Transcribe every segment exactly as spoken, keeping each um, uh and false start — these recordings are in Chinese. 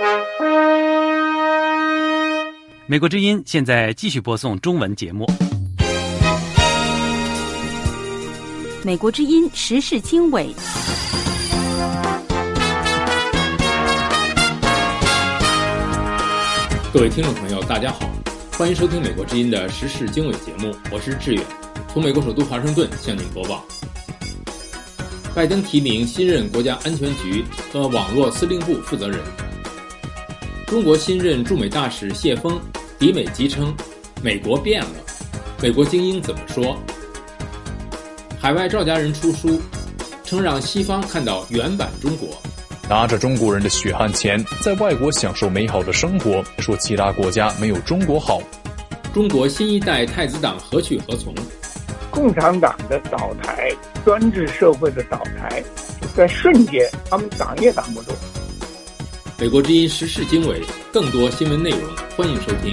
美国之音现在继续播送中文节目。 美国之音时事经纬， 各位听众朋友大家好，欢迎收听美国之音的时事经纬节目，我是志远，从美国首都华盛顿向您播报。拜登提名新任国家安全局和网络司令部负责人。中国新任驻美大使谢锋抵美即称美国变了，美国精英怎么说？海外赵家人出书，称让西方看到原版中国。 拿着中国人的血汗钱，在外国享受美好的生活，说其他国家没有中国好。 中国新一代太子党何去何从？ 共产党的倒台，专制社会的倒台，在瞬间他们挡也挡不住。 美国之音时事经纬，更多新闻内容欢迎收听。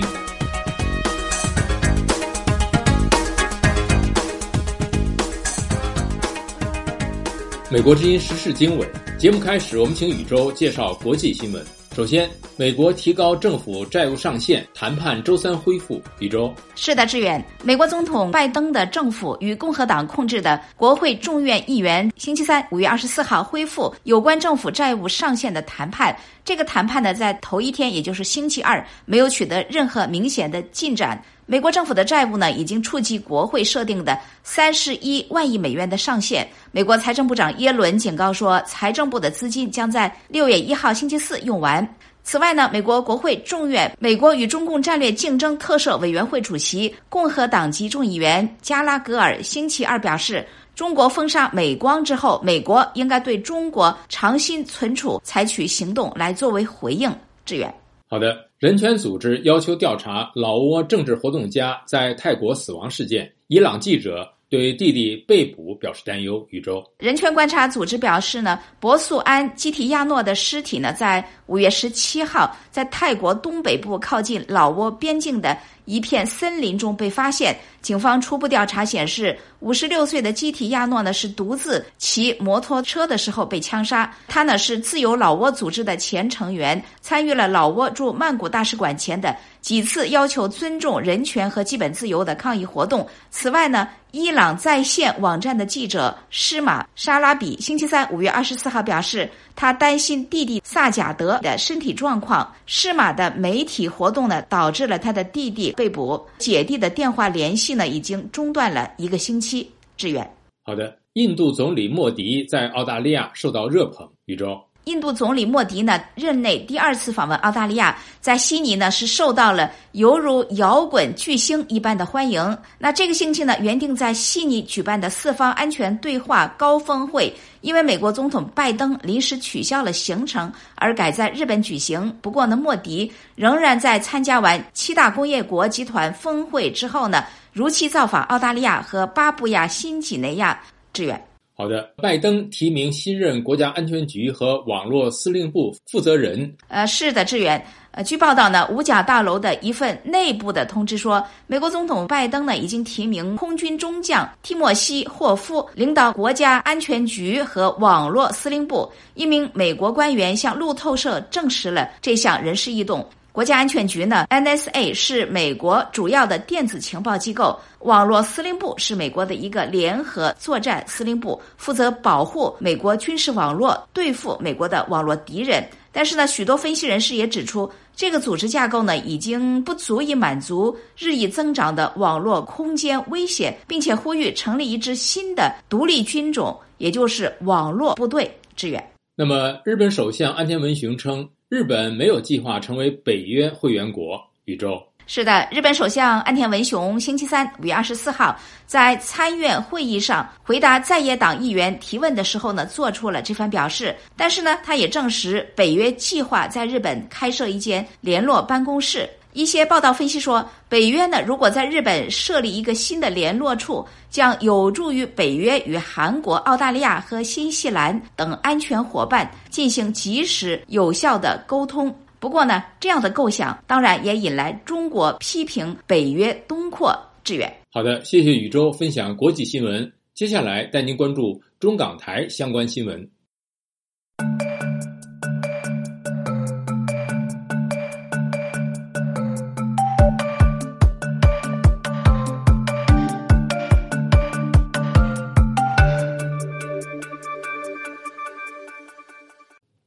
美国之音时事经纬节目开始，我们请宇宙介绍国际新闻。首先，美国提高政府债务上限，谈判周三恢复。宇宙。 是的，志远。美国总统拜登的政府与共和党控制的国会众院议员星期三五月二十四号恢复有关政府债务上限的谈判。这个谈判呢，在头一天，也就是星期二，没有取得任何明显的进展。美国政府的债务呢，已经触及国会设定的三十一万亿美元的上限。美国财政部长耶伦警告说，财政部的资金将在六月一号星期四用完。此外呢，美国国会众院美国与中共战略竞争特设委员会主席共和党籍众议员加拉格尔星期二表示，中国封杀美光之后，美国应该对中国长新存储采取行动来作为回应。志远。 好的，人权组织要求调查老挝政治活动家在泰国死亡事件，伊朗记者对弟弟被捕表示担忧。宇宙。 人权观察组织表示呢，博素安基提亚诺的尸体呢，在五月十七号在泰国东北部靠近老挝边境的一片森林中被发现。警方初步调查显示，五十六岁的基提亚诺呢是独自骑摩托车的时候被枪杀。他呢是自由老挝组织的前成员，参与了老挝驻曼谷大使馆前的几次要求尊重人权和基本自由的抗议活动。此外呢，伊朗在线网站的记者施马沙拉比星期三五月二十四号表示，他担心弟弟萨贾德的身体状况。施马的媒体活动呢，导致了他的弟弟被捕。姐弟的电话联系呢，已经中断了一个星期。志远。 好的，印度总理莫迪在澳大利亚受到热捧。宇宙。 印度总理莫迪呢，任内第二次访问澳大利亚，在悉尼呢是受到了犹如摇滚巨星一般的欢迎。那这个星期呢，原定在悉尼举办的四方安全对话高峰会，因为美国总统拜登临时取消了行程，而改在日本举行。不过呢，莫迪仍然在参加完七大工业国集团峰会之后呢，如期造访澳大利亚和巴布亚新几内亚。志远。 好的，拜登提名新任国家安全局和网络司令部负责人。 呃，是的，志远。呃，据报道呢，五角大楼的一份内部的通知说，美国总统拜登呢已经提名空军中将提莫西·霍夫领导国家安全局和网络司令部。一名美国官员向路透社证实了这项人事异动。国家安全局呢 N S A 是美国主要的电子情报机构，网络司令部是美国的一个联合作战司令部，负责保护美国军事网络，对付美国的网络敌人。但是呢，许多分析人士也指出，这个组织架构呢已经不足以满足日益增长的网络空间威胁，并且呼吁成立一支新的独立军种，也就是网络部队。志远。 那么，日本首相岸田文雄称，日本没有计划成为北约会员国。宇宙。 是的，日本首相岸田文雄星期三五月二十四号在参院会议上回答在野党议员提问的时候呢，做出了这番表示。但是呢，他也证实北约计划在日本开设一间联络办公室。一些报道分析说，北约呢如果在日本设立一个新的联络处，将有助于北约与韩国、澳大利亚和新西兰等安全伙伴进行及时有效的沟通。不过呢，这样的构想当然也引来中国批评北约东扩。志远。 好的，谢谢宇宙分享国际新闻。接下来带您关注中港台相关新闻。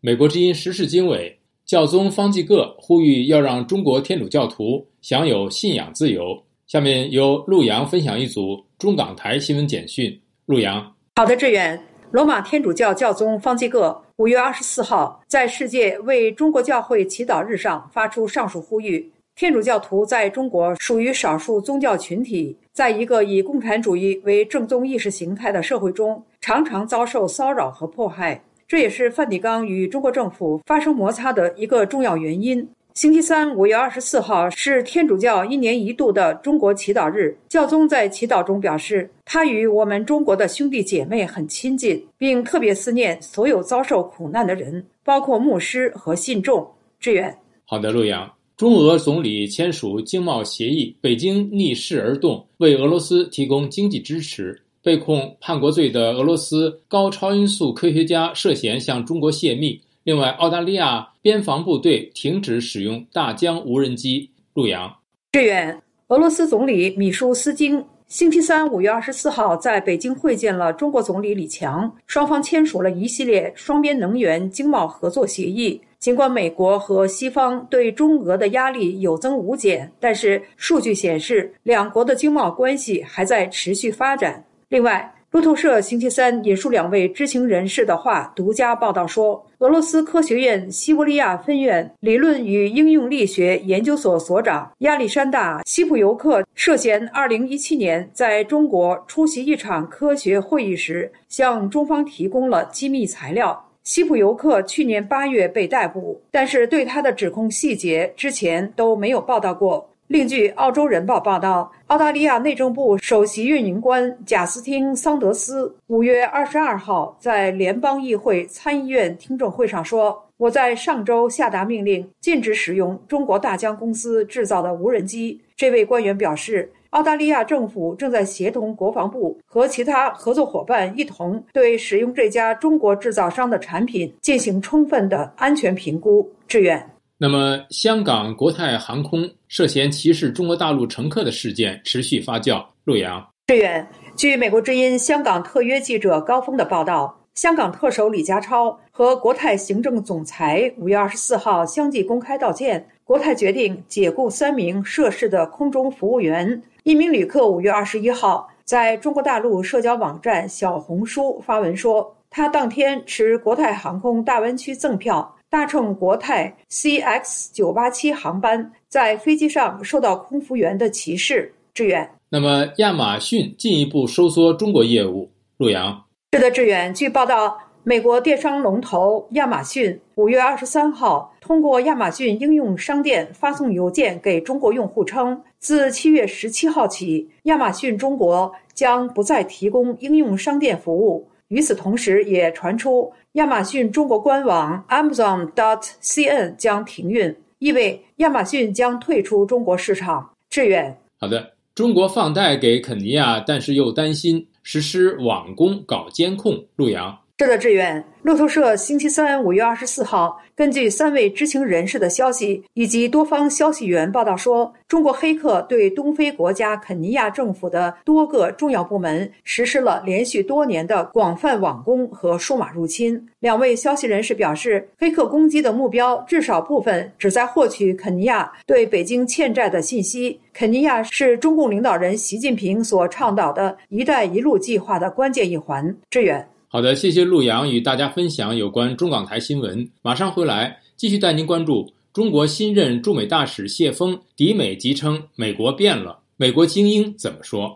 美国之音时事经纬，教宗方济各呼吁要让中国天主教徒享有信仰自由。下面由陆洋分享一组中港台新闻简讯。陆洋。 好的，志远。罗马天主教教宗方济各五月二十四号在世界为中国教会祈祷日上发出上述呼吁。天主教徒在中国属于少数宗教群体，在一个以共产主义为正宗意识形态的社会中，常常遭受骚扰和迫害，这也是梵蒂冈与中国政府发生摩擦的一个重要原因。星期三五月二十四号是天主教一年一度的中国祈祷日，教宗在祈祷中表示，他与我们中国的兄弟姐妹很亲近，并特别思念所有遭受苦难的人，包括牧师和信众。志远。 好的，陆洋。中俄总理签署经贸协议，北京逆势而动，为俄罗斯提供经济支持。被控叛国罪的俄罗斯高超音速科学家涉嫌向中国泄密。另外，澳大利亚边防部队停止使用大疆无人机。陆洋。 志远。俄罗斯总理米舒斯京星期三五月二十四号在北京会见了中国总理李强，双方签署了一系列双边能源经贸合作协议。尽管美国和西方对中俄的压力有增无减，但是数据显示，两国的经贸关系还在持续发展。另外，路透社星期三引述两位知情人士的话，独家报道说，俄罗斯科学院西伯利亚分院理论与应用力学研究所所长亚历山大·西普尤克涉嫌二零一七年在中国出席一场科学会议时，向中方提供了机密材料。西普尤克去年八月被逮捕，但是对他的指控细节之前都没有报道过。另据澳洲人报报道，澳大利亚内政部首席运营官贾斯汀·桑德斯五月二十二号在联邦议会参议院听证会上说，我在上周下达命令，禁止使用中国大疆公司制造的无人机。这位官员表示，澳大利亚政府正在协同国防部和其他合作伙伴一同对使用这家中国制造商的产品进行充分的安全评估。志远。 那么，香港国泰航空涉嫌歧视中国大陆乘客的事件持续发酵。陆洋。 志远。据美国之音香港特约记者高峰的报道，香港特首李家超和国泰行政总裁五月二十四号相继公开道歉。国泰决定解雇三名涉事的空中服务员。一名旅客五月二十一号在中国大陆社交网站小红书发文说，他当天持国泰航空大湾区赠票搭乘国泰 C X 九八七 航班，在飞机上受到空服员的歧视。志远。 那么亚马逊进一步收缩中国业务。陆洋。 是的，志远。据报道，美国电商龙头亚马逊五月二十三号通过亚马逊应用商店发送邮件给中国用户称，自七月十七号起，亚马逊中国将不再提供应用商店服务。与此同时，也传出亚马逊中国官网 amazon dot c n 将停运，意味亚马逊将退出中国市场。志远。 好的。中国放贷给肯尼亚，但是又担心实施网工搞监控。陆洋。 是的，志远。路透社星期三五月二十四号根据三位知情人士的消息以及多方消息源报道说，中国黑客对东非国家肯尼亚政府的多个重要部门实施了连续多年的广泛网攻和数码入侵。两位消息人士表示，黑客攻击的目标至少部分旨在获取肯尼亚对北京欠债的信息。肯尼亚是中共领导人习近平所倡导的一带一路计划的关键一环。志远。 好的，谢谢陆洋与大家分享有关中港台新闻。马上回来继续带您关注中国新任驻美大使谢锋抵美即称美国变了，美国精英怎么说？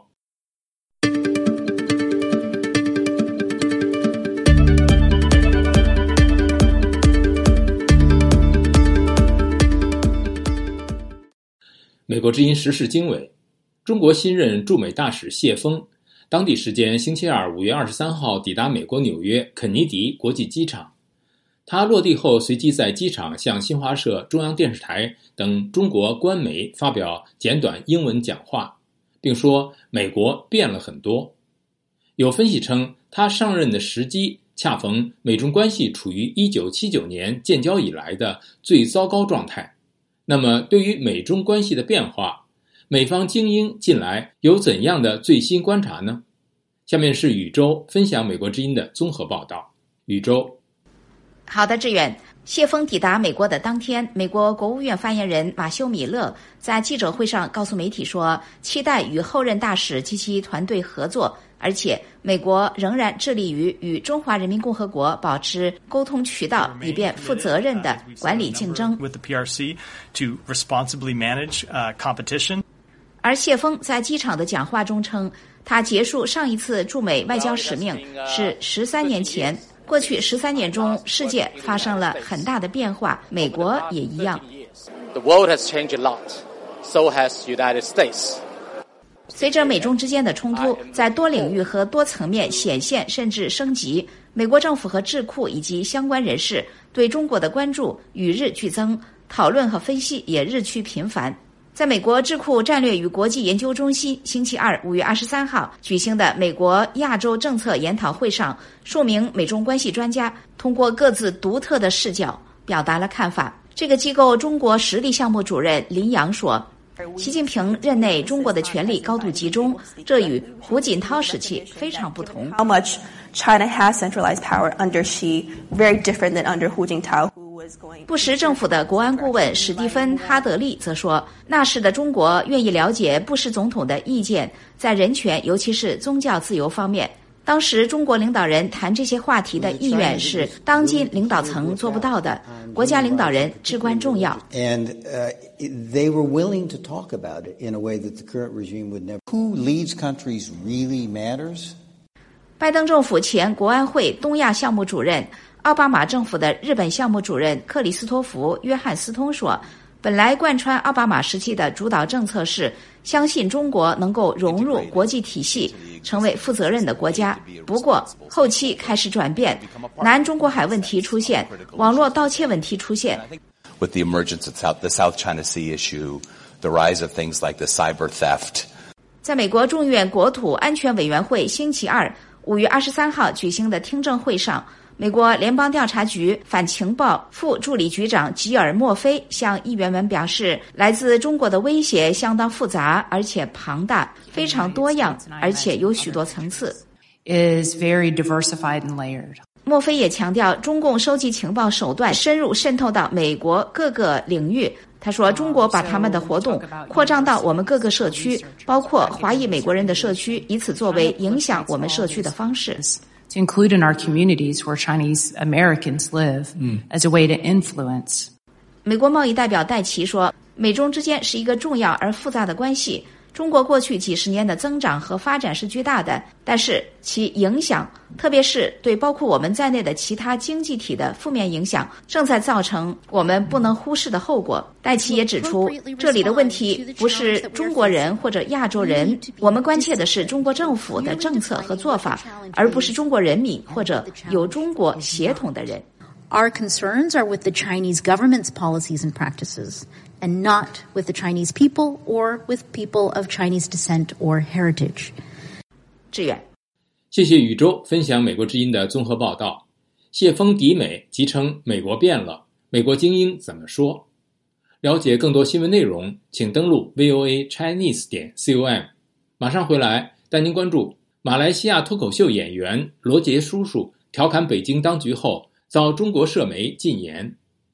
美国之音时事经纬，中国新任驻美大使谢锋当地时间星期二五月二十三号抵达美国纽约肯尼迪国际机场。他落地后随即在机场向新华社、中央电视台等中国官媒发表简短英文讲话，并说美国变了很多。有分析称，他上任的时机恰逢美中关系处于一九七九年建交以来的最糟糕状态。那么对于美中关系的变化，美方精英近来有怎样的最新观察呢？下面是宇宙分享美国之音的综合报道。宇宙。 好的，志远。谢峰抵达美国的当天，美国国务院发言人马修·米勒在记者会上告诉媒体说，期待与后任大使及其团队合作，而且美国仍然致力于与中华人民共和国保持沟通渠道，以便负责任地管理竞争。而谢峰在机场的讲话中称，他结束上一次驻美外交使命是十三年前。过去十三年中，世界发生了很大的变化，美国也一样。 The world has changed a lot, so has United States. 随着美中之间的冲突在多领域和多层面显现甚至升级，美国政府和智库以及相关人士对中国的关注与日俱增，讨论和分析也日趋频繁。在美国智库战略与国际研究中心星期二五月二十三号举行的美国亚洲政策研讨会上，数名美中关系专家通过各自独特的视角表达了看法。这个机构中国实力项目主任林洋说，习近平任内中国的权力高度集中，这与胡锦涛时期非常不同。 How much China has centralized power under Xi, very different than under Hu Jintao. 布什政府的国安顾问史蒂芬·哈德利则说，那时的中国愿意了解布什总统的意见，在人权尤其是宗教自由方面。当时中国领导人谈这些话题的意愿是当今领导层做不到的，国家领导人至关重要。 And uh, they were willing to talk about it in a way that the current regime would never. Who leads countries really matters. 拜登政府前国安会东亚项目主任，奥巴马政府的日本项目主任克里斯托弗·约翰斯通说，本来贯穿奥巴马时期的主导政策是相信中国能够融入国际体系，成为负责任的国家。不过后期开始转变，南中国海问题出现，网络盗窃问题出现。 With the emergence of South, the South China Sea issue, the rise of things like the cyber theft. 在美国众议院国土安全委员会星期二五月二十三号举行的听证会上，美国联邦调查局反情报副助理局长吉尔·莫菲向议员们表示，来自中国的威胁相当复杂而且庞大，非常多样，而且有许多层次。 is very diversified and layered. 莫菲也强调，中共收集情报手段深入渗透到美国各个领域。他说，中国把他们的活动扩张到我们各个社区，包括华裔美国人的社区，以此作为影响我们社区的方式。 To include in our communities where Chinese Americans live, as a way to influence. 美国贸易代表戴奇说，美中之间是一个重要而复杂的关系。中国过去几十年的增长和发展是巨大的，但是其影响，特别是对包括我们在内的其他经济体的负面影响，正在造成我们不能忽视的后果。戴奇也指出，这里的问题不是中国人或者亚洲人，我们关切的是中国政府的政策和做法，而不是中国人民或者有中国血统的人。 Our concerns are with the Chinese government's policies and practices, and not with the Chinese people or with people of Chinese descent or heritage. 志远， 谢谢宇宙分享美国之音的综合报道。谢峰抵美，即称美国变了，美国精英怎么说？了解更多新闻内容，请登录 V O A Chinese 点 com。马上回来带您关注马来西亚脱口秀演员罗杰叔叔调侃北京当局后，遭中国社媒禁言。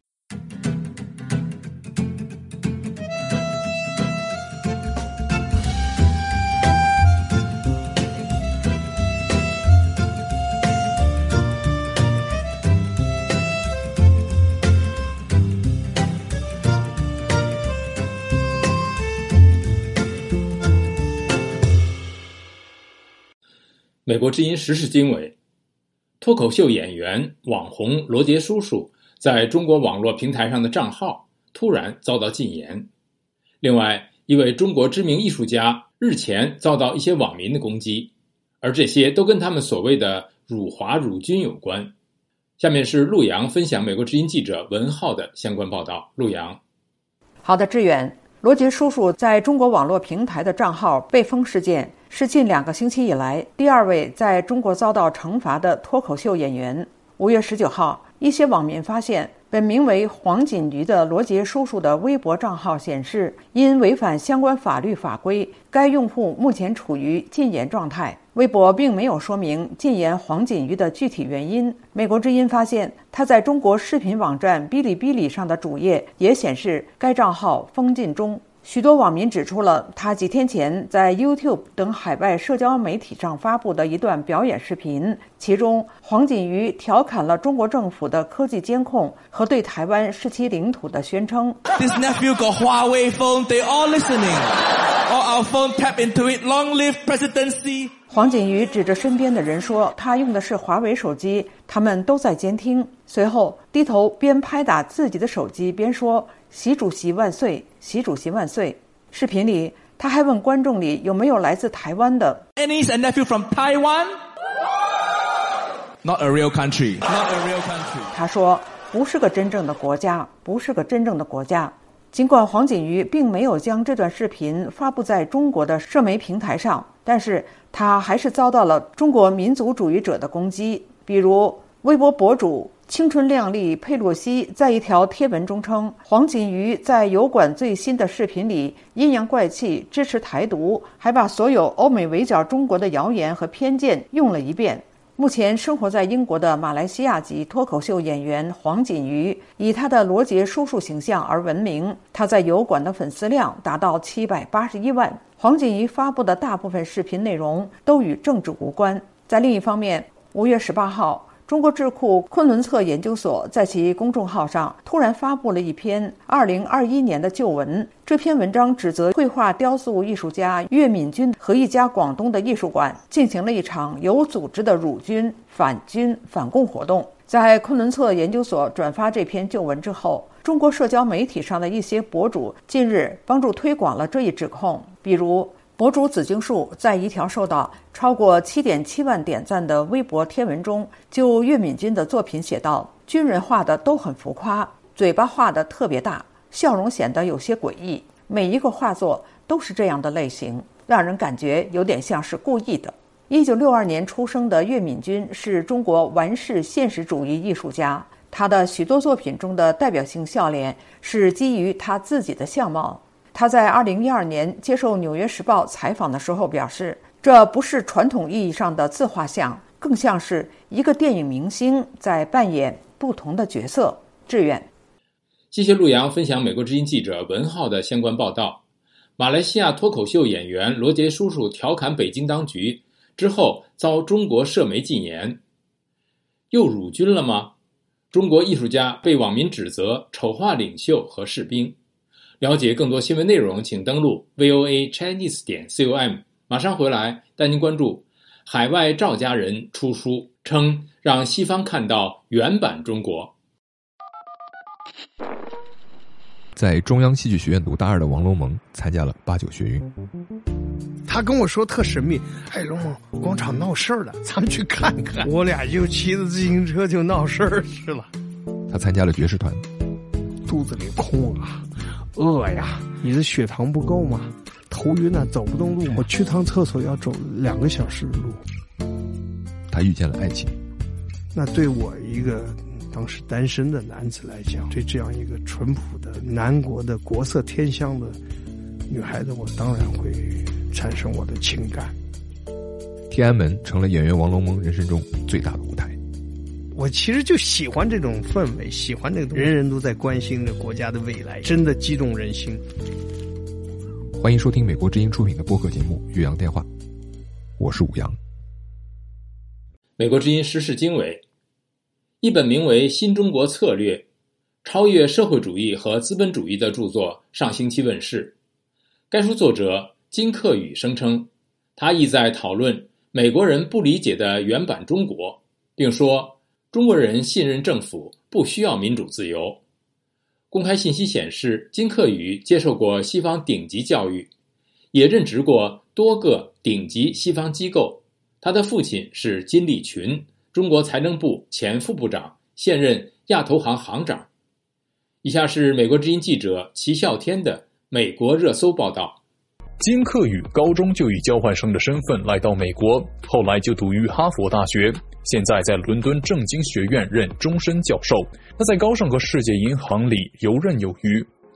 美国之音时事经纬，脱口秀演员网红罗杰叔叔在中国网络平台上的账号突然遭到禁言。另外，一位中国知名艺术家日前遭到一些网民的攻击，而这些都跟他们所谓的辱华辱军有关。下面是陆阳分享美国之音记者文浩的相关报道。陆阳， 好的，志远。罗杰叔叔在中国网络平台的账号被封事件，是近两个星期以来第二位在中国遭到惩罚的脱口秀演员。五月十九号，一些网民发现本名为黄锦驴的罗杰叔叔的微博账号显示，因违反相关法律法规，该用户目前处于禁言状态。 微博并没有说明禁言黄锦瑜的具体原因。美国之音发现，他在中国视频网站哔哩哔哩上的主页也显示该账号封禁中。许多网民指出了他几天前在 YouTube 等海外社交媒体上发布的一段表演视频，其中黄锦瑜调侃了中国政府的科技监控和对台湾是其领土的宣称。 This nephew got Huawei phone, they all listening. All our phone tap into it, long live presidency. 黄锦瑜指着身边的人说他用的是华为手机，他们都在监听。随后低头边拍打自己的手机边说习主席万岁，习主席万岁。视频里他还问观众里有没有来自台湾的。 Any a nephew from Taiwan? Not a real country. Not a real country. 他说不是个真正的国家，不是个真正的国家。尽管黄锦瑜并没有将这段视频发布在中国的社媒平台上，但是他还是遭到了中国民族主义者的攻击。比如微博博主青春靓丽佩洛西在一条贴文中称，黄锦瑜在油管最新的视频里阴阳怪气，支持台独，还把所有欧美围剿中国的谣言和偏见用了一遍。目前生活在英国的马来西亚籍脱口秀演员黄锦瑜以他的罗杰叔叔形象而闻名，他在油管的粉丝量达到七百八十一万。黄锦瑜发布的大部分视频内容都与政治无关。在另一方面，五月十八号，中国智库昆仑策研究所在其公众号上突然发布了一篇二零二一年的旧文。这篇文章指责绘画雕塑艺术家岳敏君和一家广东的艺术馆进行了一场有组织的辱军、反军、反共活动。在昆仑策研究所转发这篇旧文之后，中国社交媒体上的一些博主近日帮助推广了这一指控。比如博主紫荆树在一条受到超过 七点七万点赞的微博贴文中，就岳敏君的作品写道：军人画的都很浮夸，嘴巴画的特别大，笑容显得有些诡异，每一个画作都是这样的类型，让人感觉有点像是故意的。一九六二年出生的岳敏君是中国完式现实主义艺术家，他的许多作品中的代表性笑脸是基于他自己的相貌。他在二零一二年接受《纽约时报》采访的时候表示，这不是传统意义上的自画像，更像是一个电影明星在扮演不同的角色。志远， 谢谢陆阳分享美国之音记者文浩的相关报道。马来西亚脱口秀演员罗杰叔叔调侃北京当局之后遭中国社媒禁言，又辱军了吗？中国艺术家被网民指责丑化领袖和士兵。了解更多新闻内容，请登录 V O A Chinese 点 com。 马上回来带您关注海外赵家人出书，称让西方看到原版中国。 在中央戏剧学院读大二的王龙蒙参加了八九学运。 他跟我说特神秘，哎，龙蒙，广场闹事儿了，咱们去看看。我俩就骑着自行车就闹事儿去了。 他参加了爵士团。 肚子里空啊，饿呀，你的血糖不够吗？头晕啊，走不动路，我去趟厕所要走两个小时的路。 他遇见了爱情。 那对我一个当时单身的男子来讲，对这样一个淳朴的南国的国色天香的女孩子，我当然会产生我的情感。 天安门成了演员王龙蒙人生中最大的舞台。 我其实就喜欢这种氛围，喜欢那种人人都在关心着国家的未来，真的激动人心。 欢迎收听美国之音出品的播客节目《岳阳电话》，我是武阳。 美国之音时事经纬，一本名为《新中国策略：超越社会主义和资本主义》的著作上星期问世。该书作者金克宇声称，他意在讨论美国人不理解的原版中国，并说中国人信任政府，不需要民主自由。公开信息显示，金克宇接受过西方顶级教育，也任职过多个顶级西方机构。他的父亲是金立群，中国财政部前副部长，现任亚投行行长。以下是美国之音记者齐啸天的美国热搜报道。 金克宇高中就以交换生的身份来到美国，后来就读于哈佛大学，现在在伦敦政经学院任终身教授。他在高盛和世界银行里游刃有余。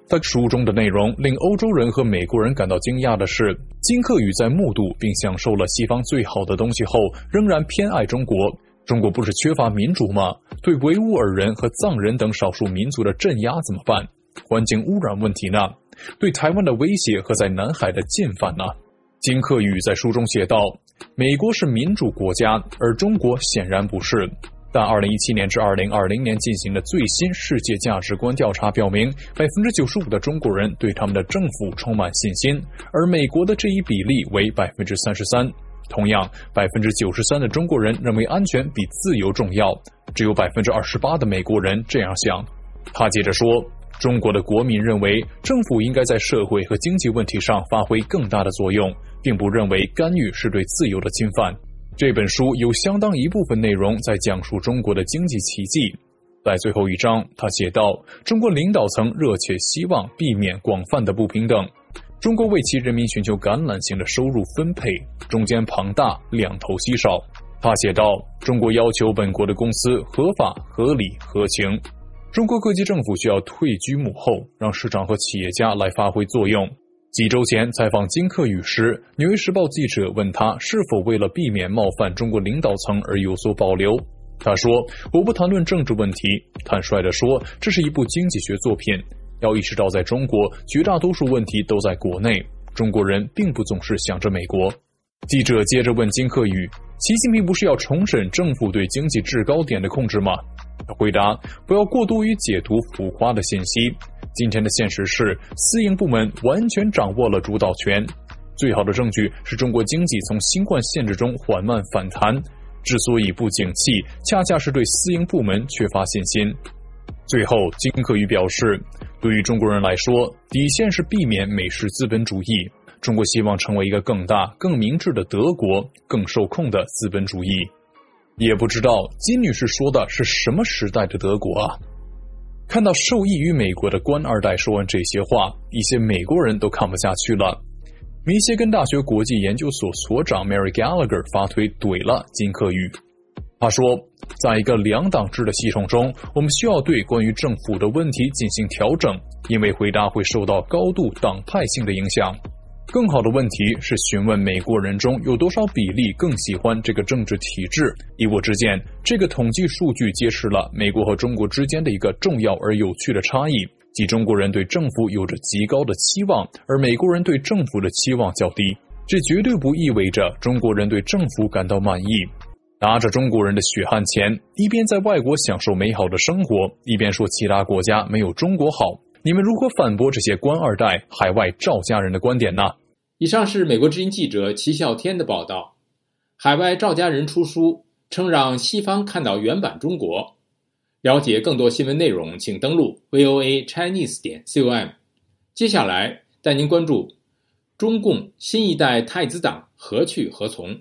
但书中的内容令欧洲人和美国人感到惊讶的是，金克宇在目睹并享受了西方最好的东西后，仍然偏爱中国。中国不是缺乏民主吗？对维吾尔人和藏人等少数民族的镇压怎么办？环境污染问题呢？对台湾的威胁和在南海的进犯呢？金克宇在书中写道，美国是民主国家，而中国显然不是。但二零一七年至二零二零年进行的最新世界价值观调查表明， 百分之九十五 的中国人对他们的政府充满信心，而美国的这一比例为 百分之三十三。同样 百分之九十三 的中国人认为安全比自由重要，只有 百分之二十八 的美国人这样想。他接着说，中国的国民认为政府应该在社会和经济问题上发挥更大的作用，并不认为干预是对自由的侵犯。这本书有相当一部分内容在讲述中国的经济奇迹。在最后一章，他写道，中国领导层热切希望避免广泛的不平等，中国为其人民寻求橄榄型的收入分配，中间庞大，两头稀少。他写道，中国要求本国的公司合法、合理、合情。中国各级政府需要退居幕后，让市场和企业家来发挥作用。几周前采访金克宇时，《纽约时报》记者问他是否为了避免冒犯中国领导层而有所保留。他说，我不谈论政治问题，坦率地说，这是一部经济学作品。要意识到在中国，绝大多数问题都在国内，中国人并不总是想着美国。记者接着问金克宇，习近平不是要重审政府对经济制高点的控制吗？他回答，不要过多于解读浮夸的信息。今天的现实是，私营部门完全掌握了主导权。最好的证据是中国经济从新冠限制中缓慢反弹，之所以不景气，恰恰是对私营部门缺乏信心。最后，金克宇表示，对于中国人来说，底线是避免美式资本主义。中国希望成为一个更大、更明智的德国，更受控的资本主义。也不知道金女士说的是什么时代的德国啊？看到受益于美国的官二代说完这些话，一些美国人都看不下去了。密歇根大学国际研究所所长 Mary Gallagher 发推怼了金克宇。他说，在一个两党制的系统中，我们需要对关于政府的问题进行调整，因为回答会受到高度党派性的影响。更好的问题是询问美国人中有多少比例更喜欢这个政治体制。以我之见，这个统计数据揭示了美国和中国之间的一个重要而有趣的差异，即中国人对政府有着极高的期望，而美国人对政府的期望较低。这绝对不意味着中国人对政府感到满意。拿着中国人的血汗钱，一边在外国享受美好的生活，一边说其他国家没有中国好。你们如何反驳这些官二代、海外赵家人的观点呢？ 以上是美国之音记者齐笑天的报道。海外赵家人出书，称让西方看到原版中国。了解更多新闻内容，请登录 V O A Chinese 点 com。接下来带您关注中共新一代太子党何去何从。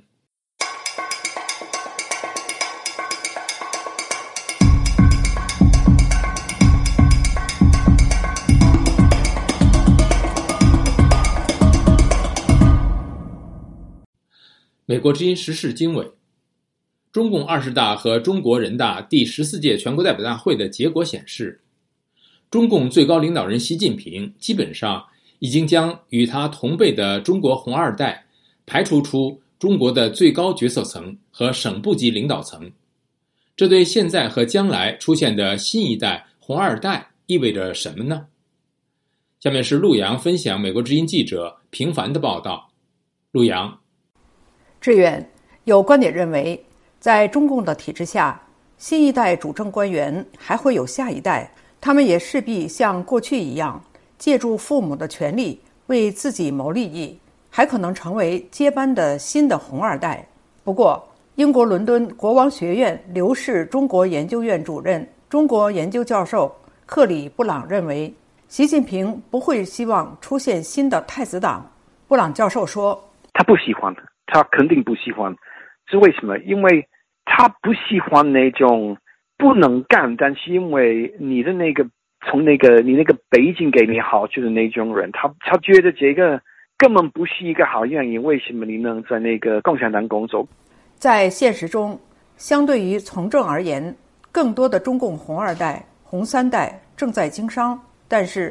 美国之音时事经纬，中共二十大和中国人大第十四届全国代表大会的结果显示，中共最高领导人习近平基本上已经将与他同辈的中国红二代排除出中国的最高决策层和省部级领导层。这对现在和将来出现的新一代红二代意味着什么呢？下面是陆阳分享美国之音记者平凡的报道。陆阳， 志远，有观点认为，在中共的体制下，新一代主政官员还会有下一代，他们也势必像过去一样，借助父母的权力为自己谋利益，还可能成为接班的新的红二代。不过，英国伦敦国王学院刘氏中国研究院主任、中国研究教授克里布朗认为，习近平不会希望出现新的太子党。布朗教授说， 他不喜欢，他肯定不喜欢。是为什么？因为他不喜欢那种不能干，但是因为你的那个从那个你那个背景给你好处的那种人，他他觉得这个根本不是一个好样因。为什么你能在那个共产党工作？ 在现实中，相对于从政而言，更多的中共红二代、红三代正在经商。但是，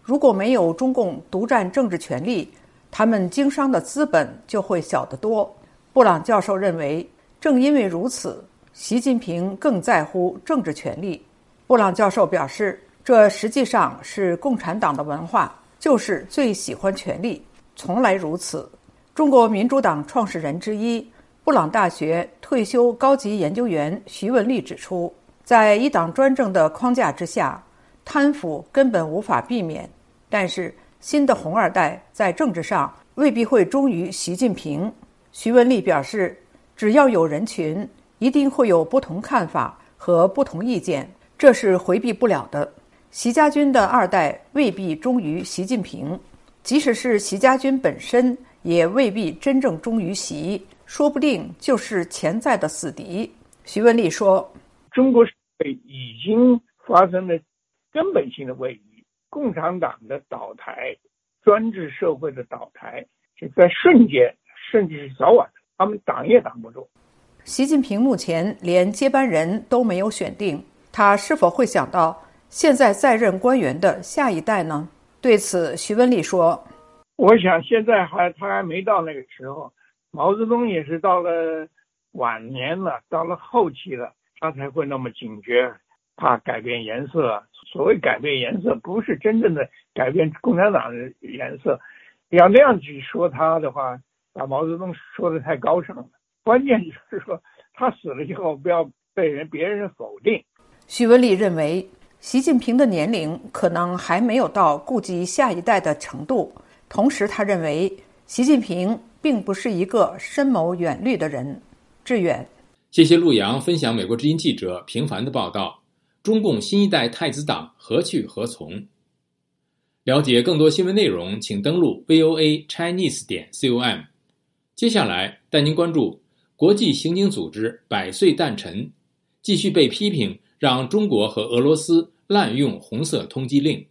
如果没有中共独占政治权力，他们经商的资本就会小得多。布朗教授认为，正因为如此，习近平更在乎政治权力。布朗教授表示，这实际上是共产党的文化，就是最喜欢权力，从来如此。中国民主党创始人之一、布朗大学退休高级研究员徐文丽指出，在一党专政的框架之下，贪腐根本无法避免，但是新的红二代在政治上未必会忠于习近平。徐文丽表示，只要有人群，一定会有不同看法和不同意见，这是回避不了的。习家军的二代未必忠于习近平，即使是习家军本身也未必真正忠于习，说不定就是潜在的死敌。徐文丽说， 中国社会已经发生了根本性的位移，共产党的倒台，专制社会的倒台，是在瞬间，甚至是早晚，他们挡也挡不住。 习近平目前连接班人都没有选定，他是否会想到现在在任官员的下一代呢？对此，徐文丽说， 我想现在还他还没到那个时候，毛泽东也是到了晚年了，到了后期了，他才会那么警觉，怕改变颜色。所谓改变颜色，不是真正的改变共产党的颜色。要那样去说他的话，把毛泽东说的太高尚了。关键就是说，他死了以后不要被人别人否定。 徐文丽认为，习近平的年龄可能还没有到顾及下一代的程度，同时他认为习近平并不是一个深谋远虑的人。志远， 谢谢陆阳分享美国之音记者平凡的报道。中共新一代太子党何去何从？了解更多新闻内容，请登录 V O A Chinese 点 com。接下来带您关注国际刑警组织百岁诞辰，继续被批评让中国和俄罗斯滥用红色通缉令。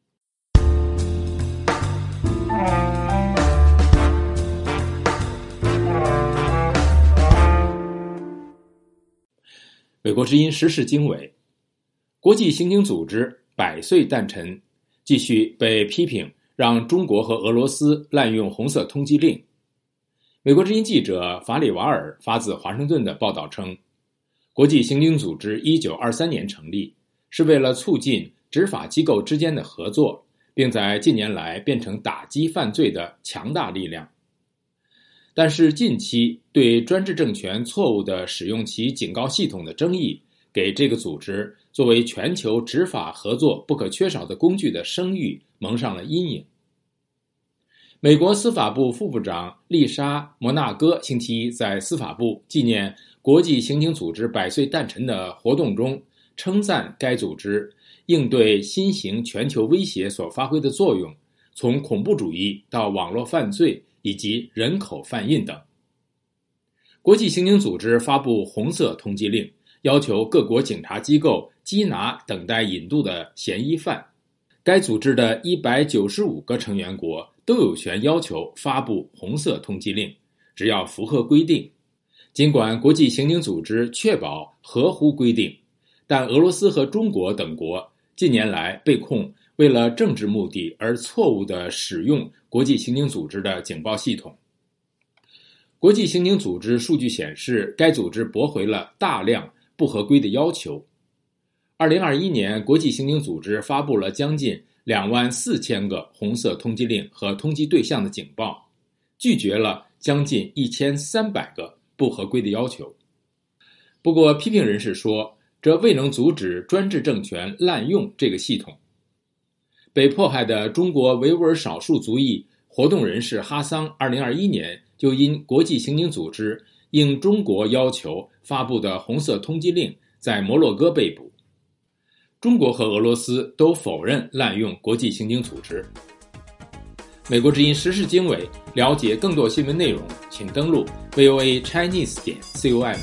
美国之音时事经纬，国际刑警组织百岁诞辰，继续被批评让中国和俄罗斯滥用红色通缉令。美国之音记者法里瓦尔发自华盛顿的报道称，国际刑警组织一九二三年成立，是为了促进执法机构之间的合作，并在近年来变成打击犯罪的强大力量。但是近期对专制政权错误地使用其警告系统的争议，给这个组织作为全球执法合作不可缺少的工具的声誉蒙上了阴影。美国司法部副部长丽莎·摩纳哥星期一在司法部纪念国际刑警组织百岁诞辰的活动中，称赞该组织应对新型全球威胁所发挥的作用，从恐怖主义到网络犯罪以及人口贩运等。国际刑警组织发布红色通缉令，要求各国警察机构缉拿等待引渡的嫌疑犯。该组织的一百九十五个成员国都有权要求发布红色通缉令，只要符合规定。尽管国际刑警组织确保合乎规定，但俄罗斯和中国等国近年来被控为了政治目的而错误地使用国际刑警组织的警报系统。国际刑警组织数据显示，该组织驳回了大量不合规的要求。二零二一年，国际刑警组织发布了将近两万四千个红色通缉令和通缉对象的警报，拒绝了将近一千三百个不合规的要求。不过，批评人士说，这未能阻止专制政权滥用这个系统。被迫害的中国维吾尔少数族裔活动人士哈桑二零二一年就因国际刑警组织应中国要求发布的红色通缉令在摩洛哥被捕。中国和俄罗斯都否认滥用国际刑警组织。美国之音时事经纬，了解更多新闻内容，请登录 V O A Chinese 点 com。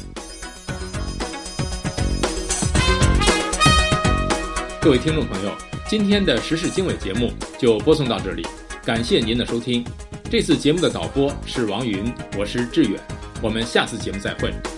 各位听众朋友，今天的时事经纬节目就播送到这里，感谢您的收听。这次节目的导播是王云，我是志远，我们下次节目再会。